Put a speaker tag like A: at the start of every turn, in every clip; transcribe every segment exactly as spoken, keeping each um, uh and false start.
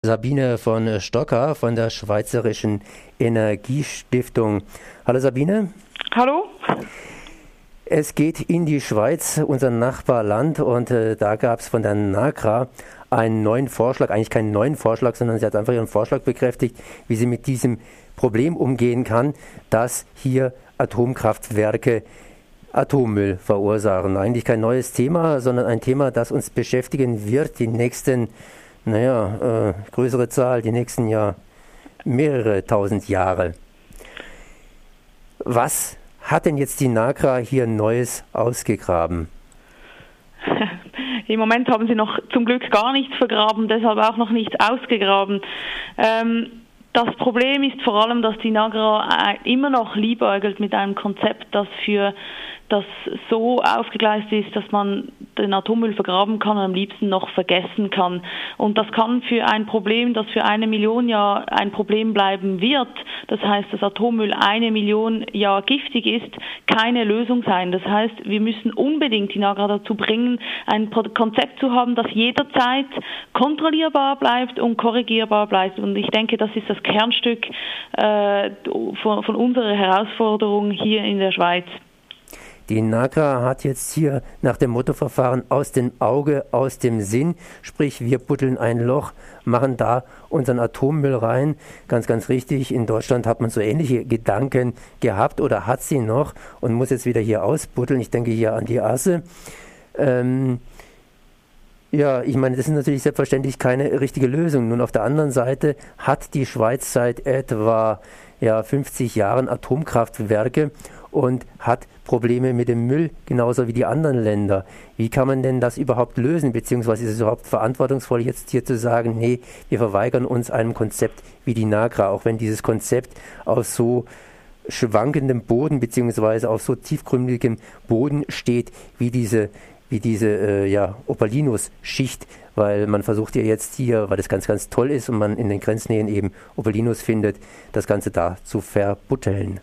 A: Sabine von Stocker von der Schweizerischen Energiestiftung. Hallo Sabine.
B: Hallo.
A: Es geht in die Schweiz, unser Nachbarland, und äh, da gab es von der NAGRA einen neuen Vorschlag, eigentlich keinen neuen Vorschlag, sondern sie hat einfach ihren Vorschlag bekräftigt, wie sie mit diesem Problem umgehen kann, dass hier Atomkraftwerke Atommüll verursachen. Eigentlich kein neues Thema, sondern ein Thema, das uns beschäftigen wird, die nächsten Naja, äh, größere Zahl, die nächsten Jahr mehrere tausend Jahre. Was hat denn jetzt die NAGRA hier Neues ausgegraben?
B: Im Moment haben sie noch zum Glück gar nichts vergraben, deshalb auch noch nichts ausgegraben. Ähm, das Problem ist vor allem, dass die NAGRA immer noch liebäugelt mit einem Konzept, das für das so aufgegleist ist, dass man den Atommüll vergraben kann und am liebsten noch vergessen kann. Und das kann für ein Problem, das für eine Million Jahre ein Problem bleiben wird, das heißt, dass Atommüll eine Million Jahre giftig ist, keine Lösung sein. Das heißt, wir müssen unbedingt die NAGRA dazu bringen, ein Konzept zu haben, das jederzeit kontrollierbar bleibt und korrigierbar bleibt. Und ich denke, das ist das Kernstück äh, von, von unserer Herausforderung hier in der Schweiz.
A: Die NAGRA hat jetzt hier nach dem Mottoverfahren aus dem Auge, aus dem Sinn, sprich wir buddeln ein Loch, machen da unseren Atommüll rein. Ganz, ganz richtig, in Deutschland hat man so ähnliche Gedanken gehabt oder hat sie noch und muss jetzt wieder hier ausbuddeln. Ich denke hier an die Asse. Ähm, ja, ich meine, das ist natürlich selbstverständlich keine richtige Lösung. Nun auf der anderen Seite hat die Schweiz seit etwa ja, fünfzig Jahren Atomkraftwerke und hat Probleme mit dem Müll, genauso wie die anderen Länder. Wie kann man denn das überhaupt lösen, beziehungsweise ist es überhaupt verantwortungsvoll, jetzt hier zu sagen, nee, wir verweigern uns einem Konzept wie die NAGRA, auch wenn dieses Konzept auf so schwankendem Boden, beziehungsweise auf so tiefgründigem Boden steht, wie diese, wie diese äh, ja, Opalinus-Schicht, weil man versucht ja jetzt hier, weil das ganz, ganz toll ist und man in den Grenznähen eben Opalinus findet, das Ganze da zu verbutteln.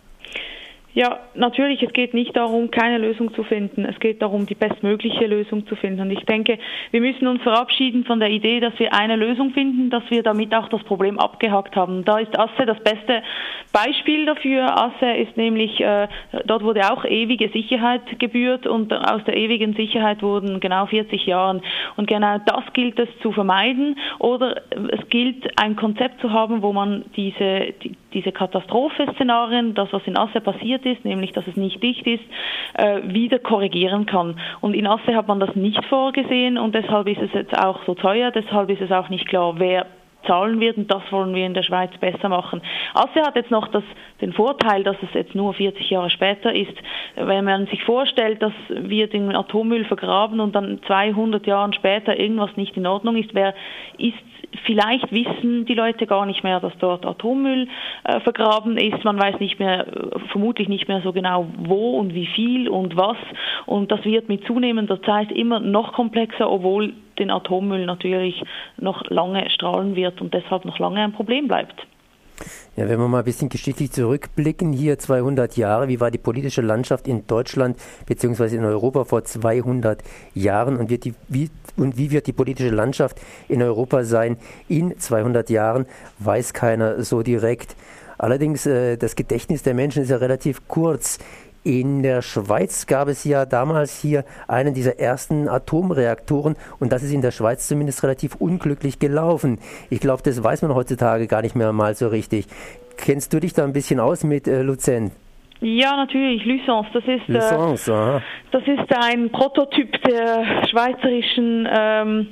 B: Ja, natürlich, es geht nicht darum, keine Lösung zu finden. Es geht darum, die bestmögliche Lösung zu finden. Und ich denke, wir müssen uns verabschieden von der Idee, dass wir eine Lösung finden, dass wir damit auch das Problem abgehakt haben. Da ist Asse das beste Beispiel dafür. Asse ist nämlich, äh, dort wurde auch ewige Sicherheit gebührt und aus der ewigen Sicherheit wurden genau vierzig Jahre. Und genau das gilt es zu vermeiden. Oder es gilt, ein Konzept zu haben, wo man diese, die, diese Katastrophenszenarien, das, was in Asse passiert ist, nämlich dass es nicht dicht ist, äh, wieder korrigieren kann. Und in Asse hat man das nicht vorgesehen und deshalb ist es jetzt auch so teuer, deshalb ist es auch nicht klar, wer zahlen wird, und das wollen wir in der Schweiz besser machen. Asse hat jetzt noch das, den Vorteil, dass es jetzt nur vierzig Jahre später ist. Wenn man sich vorstellt, dass wir den Atommüll vergraben und dann zweihundert Jahre später irgendwas nicht in Ordnung ist, wer ist vielleicht wissen die Leute gar nicht mehr, dass dort Atommüll äh, vergraben ist. Man weiß nicht mehr, vermutlich nicht mehr so genau, wo und wie viel und was. Und das wird mit zunehmender Zeit immer noch komplexer, obwohl den Atommüll natürlich noch lange strahlen wird und deshalb noch lange ein Problem bleibt.
A: Ja, wenn wir mal ein bisschen geschichtlich zurückblicken, hier zweihundert Jahre, wie war die politische Landschaft in Deutschland bzw. in Europa vor zweihundert Jahren und, wird die, wie, und wie wird die politische Landschaft in Europa sein in zweihundert Jahren, weiß keiner so direkt. Allerdings, äh, das Gedächtnis der Menschen ist ja relativ kurz. In der Schweiz gab es ja damals hier einen dieser ersten Atomreaktoren und das ist in der Schweiz zumindest relativ unglücklich gelaufen. Ich glaube, das weiß man heutzutage gar nicht mehr mal so richtig. Kennst du dich da ein bisschen aus mit äh, Luzern?
B: Ja, natürlich, Luzern. Das ist,
A: Luzern,
B: äh, das ist ein Prototyp der schweizerischen ähm,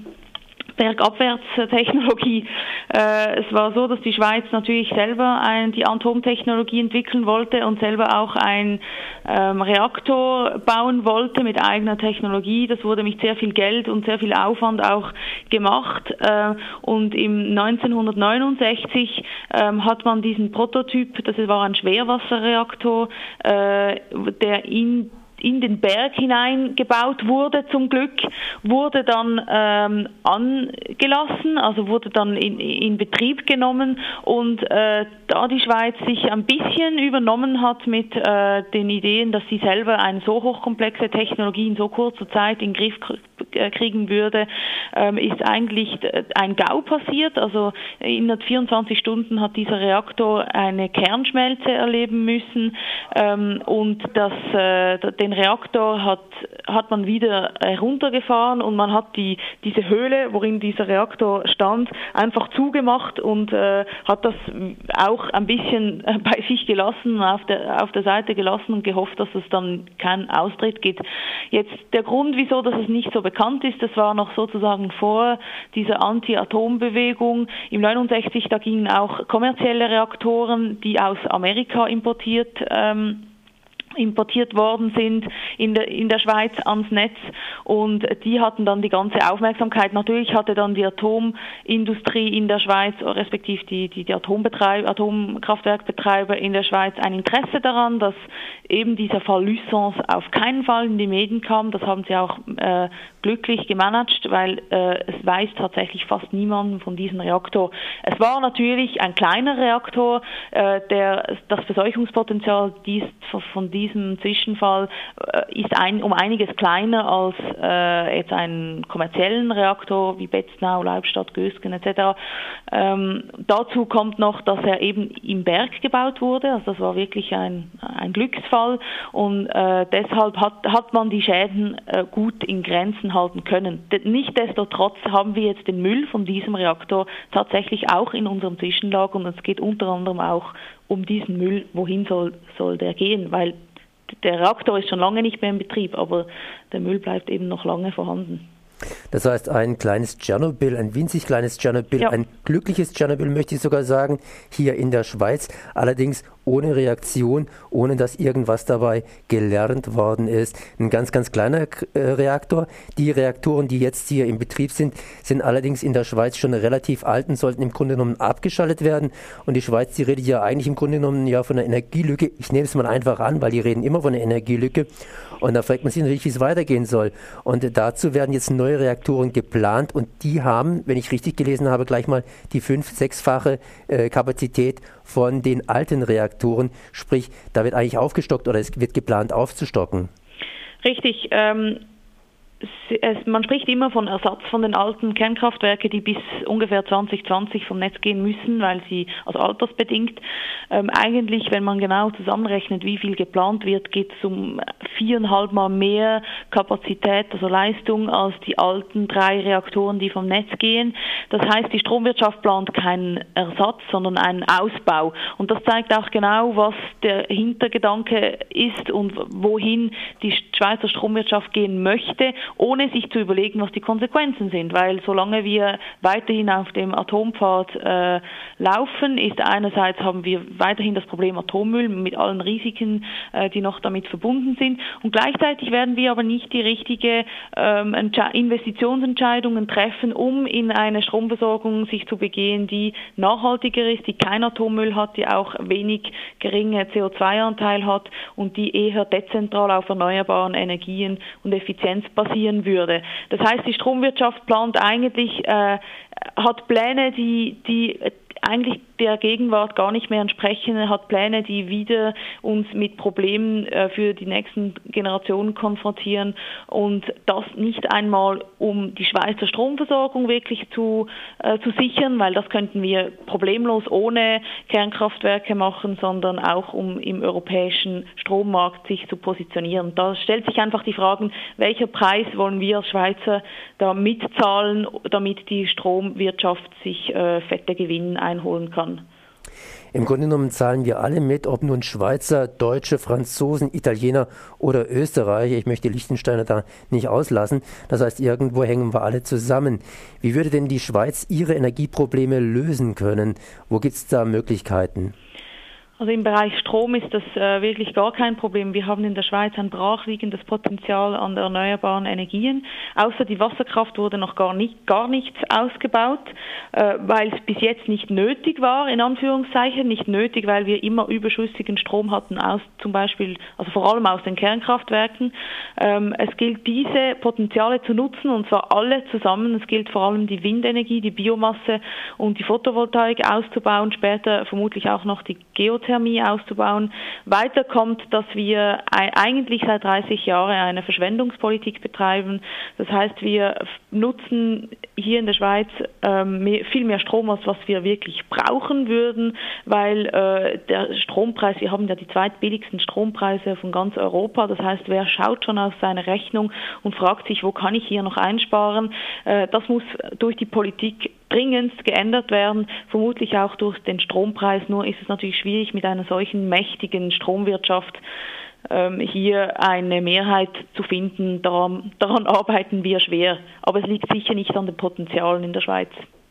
B: Bergabwärtstechnologie. Äh, es war so, dass die Schweiz natürlich selber ein, die Atomtechnologie entwickeln wollte und selber auch einen ähm, Reaktor bauen wollte mit eigener Technologie. Das wurde mit sehr viel Geld und sehr viel Aufwand auch gemacht. Äh, und im neunzehnhundertneunundsechzig ähm, hat man diesen Prototyp, das war ein Schwerwasserreaktor, äh, der in in den Berg hinein gebaut wurde, zum Glück, wurde dann ähm, angelassen, also wurde dann in, in Betrieb genommen und äh, da die Schweiz sich ein bisschen übernommen hat mit äh, den Ideen, dass sie selber eine so hochkomplexe Technologie in so kurzer Zeit in den Griff kriegen würde, ähm, ist eigentlich ein GAU passiert. Also innerhalb vierundzwanzig Stunden hat dieser Reaktor eine Kernschmelze erleben müssen ähm, und das, äh, den Reaktor hat, hat man wieder heruntergefahren und man hat die, diese Höhle, worin dieser Reaktor stand, einfach zugemacht und äh, hat das auch ein bisschen bei sich gelassen, auf der, auf der Seite gelassen und gehofft, dass es dann keinen Austritt gibt. Jetzt der Grund, wieso dass es nicht so bekannt ist, das war noch sozusagen vor dieser Anti-Atom-Bewegung. Im neunundsechzig, da gingen auch kommerzielle Reaktoren, die aus Amerika importiert ähm, importiert worden sind in der, in der Schweiz ans Netz und die hatten dann die ganze Aufmerksamkeit. Natürlich hatte dann die Atomindustrie in der Schweiz, respektive die, die, die Atombetreiber, Atomkraftwerkbetreiber in der Schweiz ein Interesse daran, dass eben dieser Fall Lüssens auf keinen Fall in die Medien kam. Das haben sie auch äh, glücklich gemanagt, weil äh, es weiß tatsächlich fast niemand von diesem Reaktor. Es war natürlich ein kleiner Reaktor, äh, der das Verseuchungspotenzial dies, von diesem diesem Zwischenfall äh, ist ein, um einiges kleiner als äh, jetzt einen kommerziellen Reaktor wie Betznau, Leibstadt, Gösgen et cetera. Ähm, dazu kommt noch, dass er eben im Berg gebaut wurde. Also das war wirklich ein, ein Glücksfall und äh, deshalb hat, hat man die Schäden äh, gut in Grenzen halten können. Nichtsdestotrotz haben wir jetzt den Müll von diesem Reaktor tatsächlich auch in unserem Zwischenlager und es geht unter anderem auch um diesen Müll. Wohin soll, soll der gehen? Weil der Reaktor ist schon lange nicht mehr in Betrieb, aber der Müll bleibt eben noch lange vorhanden.
A: Das heißt, ein kleines Tschernobyl, ein winzig kleines Tschernobyl,
B: ja.
A: ein glückliches Tschernobyl, möchte ich sogar sagen, hier in der Schweiz, allerdings ohne Reaktion, ohne dass irgendwas dabei gelernt worden ist. Ein ganz, ganz kleiner äh, Reaktor. Die Reaktoren, die jetzt hier in Betrieb sind, sind allerdings in der Schweiz schon relativ alt und sollten im Grunde genommen abgeschaltet werden. Und die Schweiz, die redet ja eigentlich im Grunde genommen ja von einer Energielücke. Ich nehme es mal einfach an, weil die reden immer von einer Energielücke. Und da fragt man sich natürlich, wie es weitergehen soll. Und dazu werden jetzt neue Reaktoren geplant und die haben, wenn ich richtig gelesen habe, gleich mal die fünf-, sechsfache äh, Kapazität von den alten Reaktoren. Sprich, da wird eigentlich aufgestockt oder es wird geplant aufzustocken.
B: Richtig. Ähm Es, man spricht immer von Ersatz von den alten Kernkraftwerken, die bis ungefähr zwanzig zwanzig vom Netz gehen müssen, weil sie, also altersbedingt, ähm, eigentlich, wenn man genau zusammenrechnet, wie viel geplant wird, geht es um viereinhalb Mal mehr Kapazität, also Leistung, als die alten drei Reaktoren, die vom Netz gehen. Das heißt, die Stromwirtschaft plant keinen Ersatz, sondern einen Ausbau. Und das zeigt auch genau, was der Hintergedanke ist und wohin die Schweizer Stromwirtschaft gehen möchte, ohne sich zu überlegen, was die Konsequenzen sind. Weil solange wir weiterhin auf dem Atompfad äh, laufen, ist einerseits haben wir weiterhin das Problem Atommüll mit allen Risiken, äh, die noch damit verbunden sind. Und gleichzeitig werden wir aber nicht die richtigen ähm, Investitionsentscheidungen treffen, um in eine Stromversorgung sich zu begehen, die nachhaltiger ist, die kein Atommüll hat, die auch wenig geringe C O zwei Anteil hat und die eher dezentral auf erneuerbaren Energien und Effizienz basieren würde. Das heißt, die Stromwirtschaft plant eigentlich, äh, hat Pläne, die, die eigentlich der Gegenwart gar nicht mehr entsprechen. Er hat Pläne, die wieder uns mit Problemen äh, für die nächsten Generationen konfrontieren und das nicht einmal, um die Schweizer Stromversorgung wirklich zu, äh, zu sichern, weil das könnten wir problemlos ohne Kernkraftwerke machen, sondern auch, um im europäischen Strommarkt sich zu positionieren. Da stellt sich einfach die Frage, welcher Preis wollen wir als Schweizer da mitzahlen, damit die Stromwirtschaft sich äh, fette Gewinne einholen kann.
A: Im Grunde genommen zahlen wir alle mit, ob nun Schweizer, Deutsche, Franzosen, Italiener oder Österreicher. Ich möchte Liechtensteiner da nicht auslassen. Das heißt, irgendwo hängen wir alle zusammen. Wie würde denn die Schweiz ihre Energieprobleme lösen können? Wo gibt es da Möglichkeiten?
B: Also im Bereich Strom ist das äh, wirklich gar kein Problem. Wir haben in der Schweiz ein brachliegendes Potenzial an erneuerbaren Energien. Außer die Wasserkraft wurde noch gar nicht gar nichts ausgebaut, äh, weil es bis jetzt nicht nötig war, in Anführungszeichen. Nicht nötig, weil wir immer überschüssigen Strom hatten, aus zum Beispiel, also vor allem aus den Kernkraftwerken. Ähm, es gilt, diese Potenziale zu nutzen, und zwar alle zusammen. Es gilt vor allem die Windenergie, die Biomasse und die Photovoltaik auszubauen, später vermutlich auch noch die Geothermie. Geothermie auszubauen. Weiter kommt, dass wir eigentlich seit dreißig Jahren eine Verschwendungspolitik betreiben. Das heißt, wir nutzen hier in der Schweiz ähm, mehr, viel mehr Strom, als was wir wirklich brauchen würden, weil äh, der Strompreis, wir haben ja die zweitbilligsten Strompreise von ganz Europa. Das heißt, wer schaut schon auf seine Rechnung und fragt sich, wo kann ich hier noch einsparen? Äh, das muss durch die Politik dringendst geändert werden, vermutlich auch durch den Strompreis. Nur ist es natürlich schwierig, mit einer solchen mächtigen Stromwirtschaft ähm, hier eine Mehrheit zu finden. Daran, daran arbeiten wir schwer. Aber es liegt sicher nicht an den Potenzialen in der Schweiz.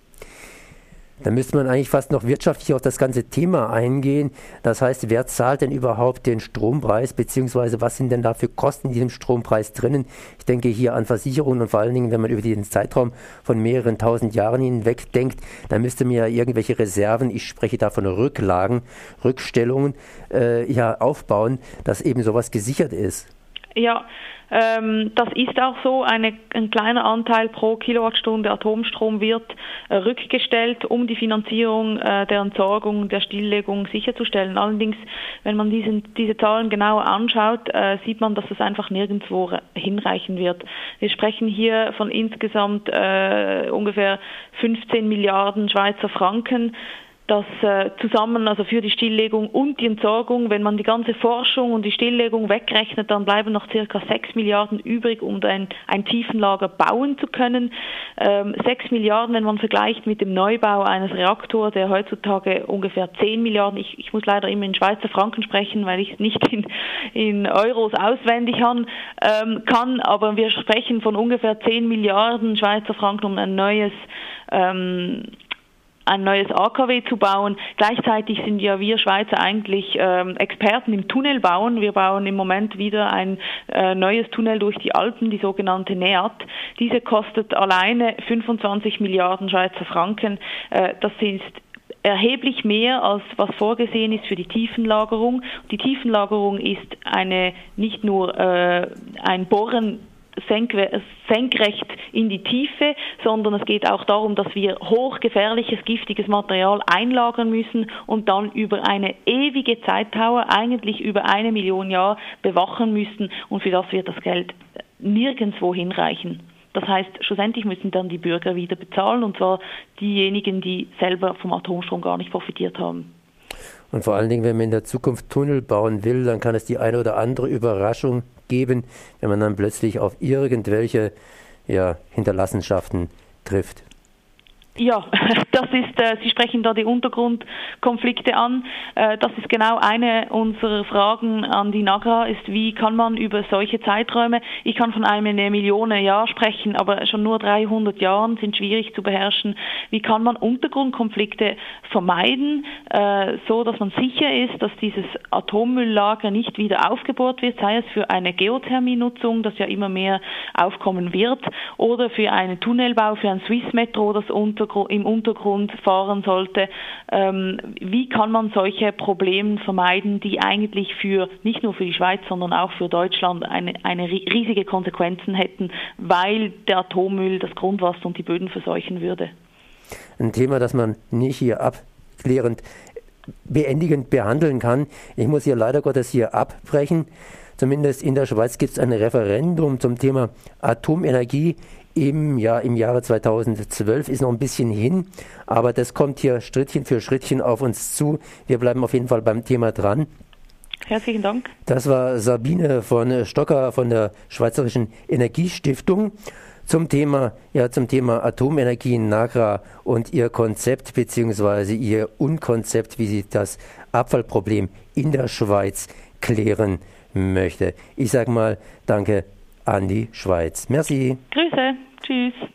A: Da müsste man eigentlich fast noch wirtschaftlich auf das ganze Thema eingehen. Das heißt, wer zahlt denn überhaupt den Strompreis, beziehungsweise was sind denn da für Kosten in diesem Strompreis drinnen? Ich denke hier an Versicherungen und vor allen Dingen, wenn man über den Zeitraum von mehreren tausend Jahren hinweg denkt, dann müsste man ja irgendwelche Reserven, ich spreche da von Rücklagen, Rückstellungen, äh, ja aufbauen, dass eben sowas gesichert ist.
B: Ja, ähm, das ist auch so. Eine, ein kleiner Anteil pro Kilowattstunde Atomstrom wird äh, rückgestellt, um die Finanzierung äh, der Entsorgung, der Stilllegung sicherzustellen. Allerdings, wenn man diesen, diese Zahlen genauer anschaut, äh, sieht man, dass es einfach nirgendwo hinreichen wird. Wir sprechen hier von insgesamt äh, ungefähr fünfzehn Milliarden Schweizer Franken. Das äh, zusammen, also für die Stilllegung und die Entsorgung, wenn man die ganze Forschung und die Stilllegung wegrechnet, dann bleiben noch circa sechs Milliarden übrig, um ein, ein Tiefenlager bauen zu können. Ähm, sechs Milliarden, wenn man vergleicht mit dem Neubau eines Reaktors, der heutzutage ungefähr zehn Milliarden, ich, ich muss leider immer in Schweizer Franken sprechen, weil ich es nicht in, in Euros auswendig haben, ähm, kann, aber wir sprechen von ungefähr zehn Milliarden Schweizer Franken, um ein neues ähm, ein neues A K W zu bauen. Gleichzeitig sind ja wir Schweizer eigentlich ähm, Experten im Tunnelbauen. Wir bauen im Moment wieder ein äh, neues Tunnel durch die Alpen, die sogenannte NEAT. Diese kostet alleine fünfundzwanzig Milliarden Schweizer Franken. Äh, das ist erheblich mehr, als was vorgesehen ist für die Tiefenlagerung. Die Tiefenlagerung ist eine nicht nur äh, ein Bohren senkrecht in die Tiefe, sondern es geht auch darum, dass wir hochgefährliches, giftiges Material einlagern müssen und dann über eine ewige Zeitdauer, eigentlich über eine Million Jahre, bewachen müssen, und für das wird das Geld nirgendwo hinreichen. Das heißt, schlussendlich müssen dann die Bürger wieder bezahlen, und zwar diejenigen, die selber vom Atomstrom gar nicht profitiert haben.
A: Und vor allen Dingen, wenn man in der Zukunft Tunnel bauen will, dann kann es die eine oder andere Überraschung geben, wenn man dann plötzlich auf irgendwelche ja, Hinterlassenschaften trifft.
B: Ja, das ist, äh, Sie sprechen da die Untergrundkonflikte an. Äh, das ist genau eine unserer Fragen an die NAGRA, ist, wie kann man über solche Zeiträume, ich kann von einer Million Jahr sprechen, aber schon nur dreihundert Jahren sind schwierig zu beherrschen. Wie kann man Untergrundkonflikte vermeiden, äh, so dass man sicher ist, dass dieses Atommülllager nicht wieder aufgebohrt wird, sei es für eine Geothermie-Nutzung, das ja immer mehr aufkommen wird, oder für einen Tunnelbau, für ein Swiss-Metro, das unter im Untergrund fahren sollte. Ähm, wie kann man solche Probleme vermeiden, die eigentlich für nicht nur für die Schweiz, sondern auch für Deutschland eine, eine riesige Konsequenzen hätten, weil der Atommüll das Grundwasser und die Böden verseuchen würde?
A: Ein Thema, das man nicht hier abklärend, beendigend behandeln kann. Ich muss hier leider Gottes hier abbrechen. Zumindest in der Schweiz gibt es ein Referendum zum Thema Atomenergie. Im, Jahr, Im Jahre zweitausendzwölf ist noch ein bisschen hin, aber das kommt hier Schrittchen für Schrittchen auf uns zu. Wir bleiben auf jeden Fall beim Thema dran.
B: Herzlichen Dank.
A: Das war Sabine von Stocker von der Schweizerischen Energiestiftung zum Thema, ja, zum Thema Atomenergie in NAGRA und ihr Konzept bzw. ihr Unkonzept, wie sie das Abfallproblem in der Schweiz klären möchte. Ich sage mal danke an die Schweiz. Merci.
B: Grüße. Tschüss.